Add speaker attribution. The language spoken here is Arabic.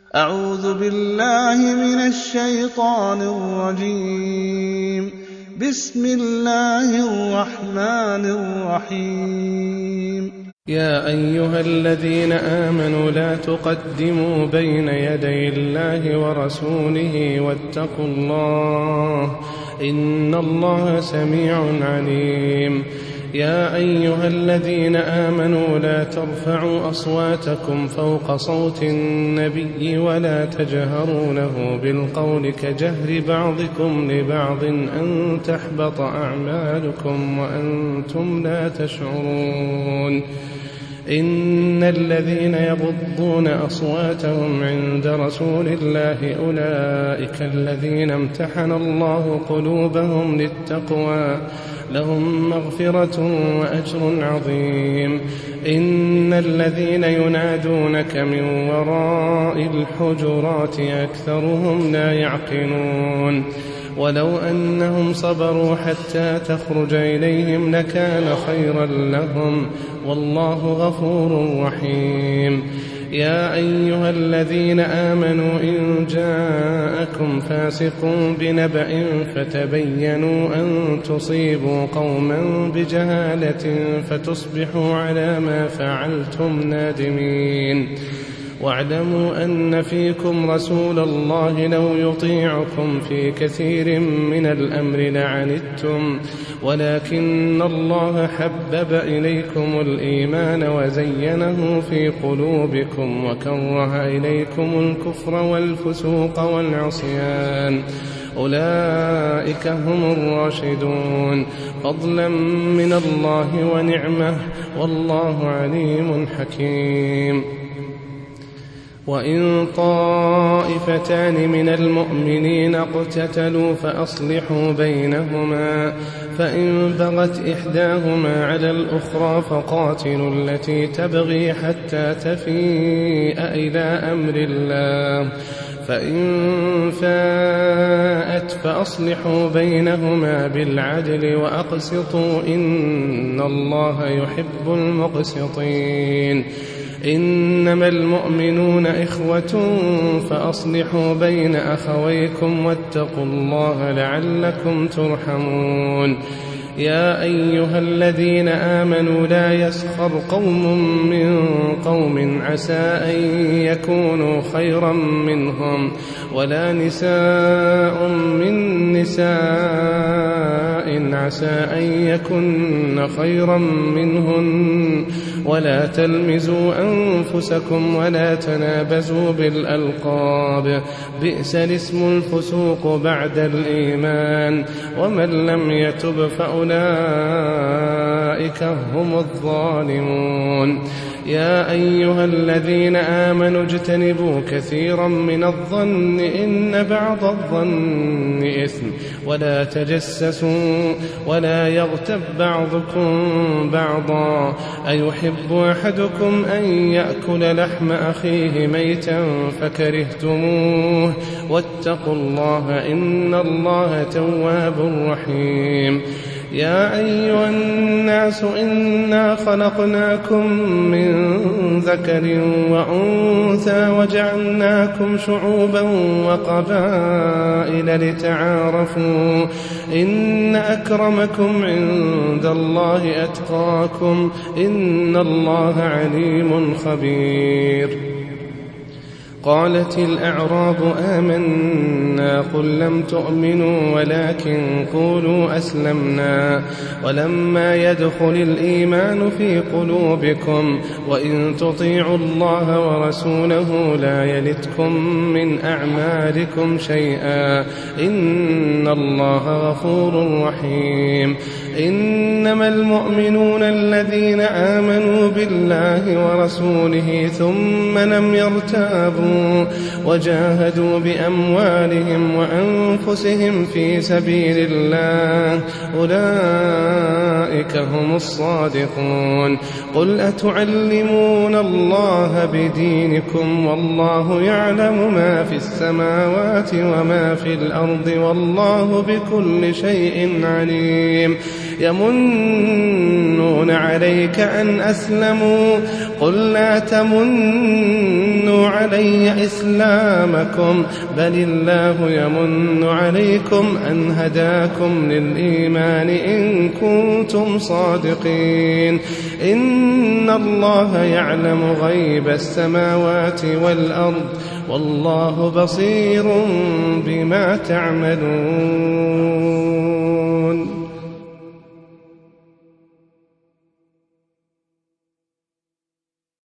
Speaker 1: أعوذ بالله من الشيطان الرجيم. بسم الله الرحمن الرحيم.
Speaker 2: يا أيها الذين آمنوا لا تقدموا بين يدي الله ورسوله واتقوا الله إن الله سميع عليم. يا أيها الذين آمنوا لا ترفعوا أصواتكم فوق صوت النبي ولا تجهروا له بالقول كجهر بعضكم لبعض أن تحبط أعمالكم وأنتم لا تشعرون. إن الذين يغضون أصواتهم عند رسول الله أولئك الذين امتحن الله قلوبهم للتقوى لهم مغفرة وأجر عظيم. إن الذين ينادونك من وراء الحجرات أكثرهم لا يعقلون. ولو أنهم صبروا حتى تخرج إليهم لكان خيرا لهم والله غفور رحيم. يا أيها الذين آمنوا إن جاءكم فاسق بنبأ فتبينوا أن تصيبوا قوما بجهالة فتصبحوا على ما فعلتم نادمين. واعلموا أن فيكم رسول الله لو يطيعكم في كثير من الأمر لعنتم ولكن الله حبب إليكم الإيمان وزينه في قلوبكم وكره إليكم الكفر والفسوق والعصيان أولئك هم الراشدون فضلا من الله ونعمه والله عليم حكيم. وإن طائفتان من المؤمنين اقتتلوا فأصلحوا بينهما فإن بغت إحداهما على الأخرى فقاتلوا التي تبغي حتى تفيء إلى أمر الله فإن فاءت فأصلحوا بينهما بالعدل وأقسطوا إن الله يحب المقسطين. إنما المؤمنون إخوة فأصلحوا بين أخويكم واتقوا الله لعلكم ترحمون. يا أيها الذين آمنوا لا يسخر قوم من قوم عسى أن يكونوا خيرا منهم ولا نساء من نساء عسى أن يكن خيرا منهن ولا تلمزوا أنفسكم ولا تنابزوا بالألقاب بئس الاسم الفسوق بعد الإيمان ومن لم يتب فأولئك هم الظالمون. يا أيها الذين آمنوا اجتنبوا كثيرا من الظن إن بعض الظن إثم ولا تجسسوا ولا يغتب بعضكم بعضا أيحب أحدكم أن يأكل لحم أخيه ميتا فكرهتموه واتقوا الله إن الله تواب رحيم. يا أيها الناس إنا خلقناكم من ذكر وأنثى وجعلناكم شعوبا وقبائل لتعارفوا إن أكرمكم عند الله أتقاكم إن الله عليم خبير. قالت الأعراب آمنا قل لم تؤمنوا ولكن قولوا أسلمنا ولما يدخل الإيمان في قلوبكم وإن تطيعوا الله ورسوله لا يلتكم من أعمالكم شيئا إن الله غفور رحيم. إنما المؤمنون الذين آمنوا بالله ورسوله ثم لم يرتابوا وجاهدوا بأموالهم وأنفسهم في سبيل الله أولئك هم الصادقون. قل أتعلمون الله بدينكم والله يعلم ما في السماوات وما في الأرض والله بكل شيء عليم. يمنون عليك أن أسلموا قل لا تمنوا علي إسلامكم بل الله يمن عليكم أن هداكم للإيمان إن كنتم صادقين إن الله يعلم غيب السماوات والأرض والله بصير بما تعملون